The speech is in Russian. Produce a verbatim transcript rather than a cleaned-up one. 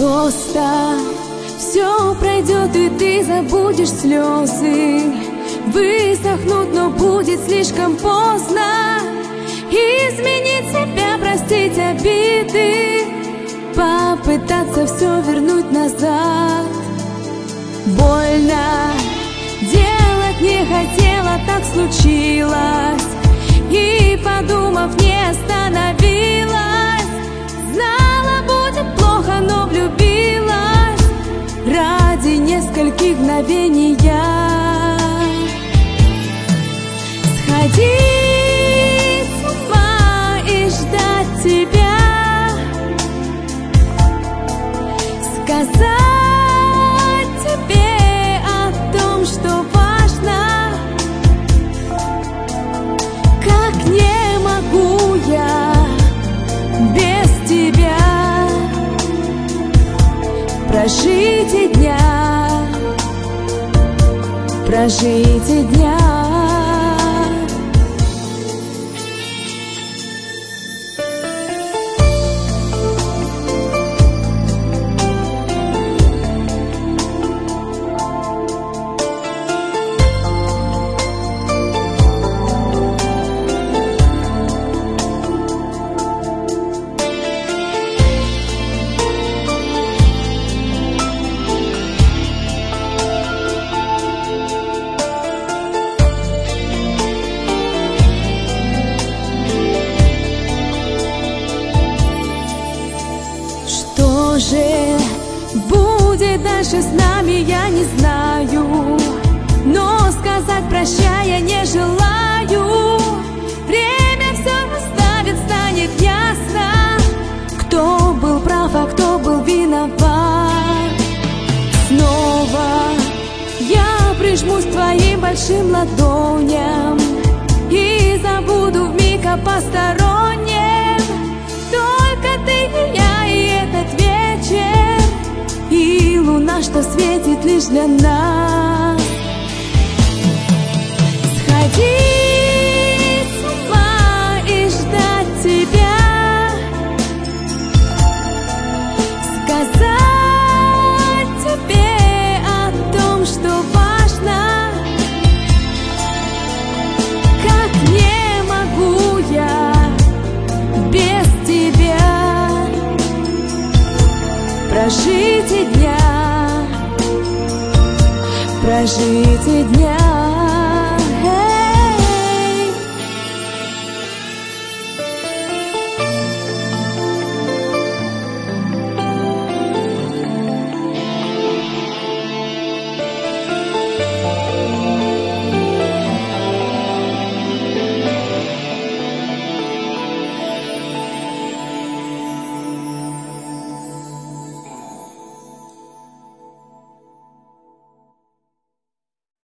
Просто все пройдет, и ты забудешь слезы. Высохнут, но будет слишком поздно. Изменить себя, простить обиды, попытаться все вернуть назад. Больно, делать не хотела, так случилось. И, подумав, не остановилась. Знала, будет плохо, но влюбилась ради нескольких мгновений. Сходить с ума и ждать тебя, сказать тебе о том, что важно. Как не могу я без тебя прожить и дня, прожить и дня. Что же будет дальше с нами, я не знаю, но сказать прощай я не желаю. Время все расставит, станет ясно, кто был прав, а кто был виноват. Снова я прижмусь к твоим большим ладоням и забуду вмиг о постороннем. Только ты и я, и этот вечер, и луна, что светит лишь для нас. Сходить с ума и ждать тебя, сказать тебе о том, что важно. Как не могу я без тебя прожить и дня, прожить и дня.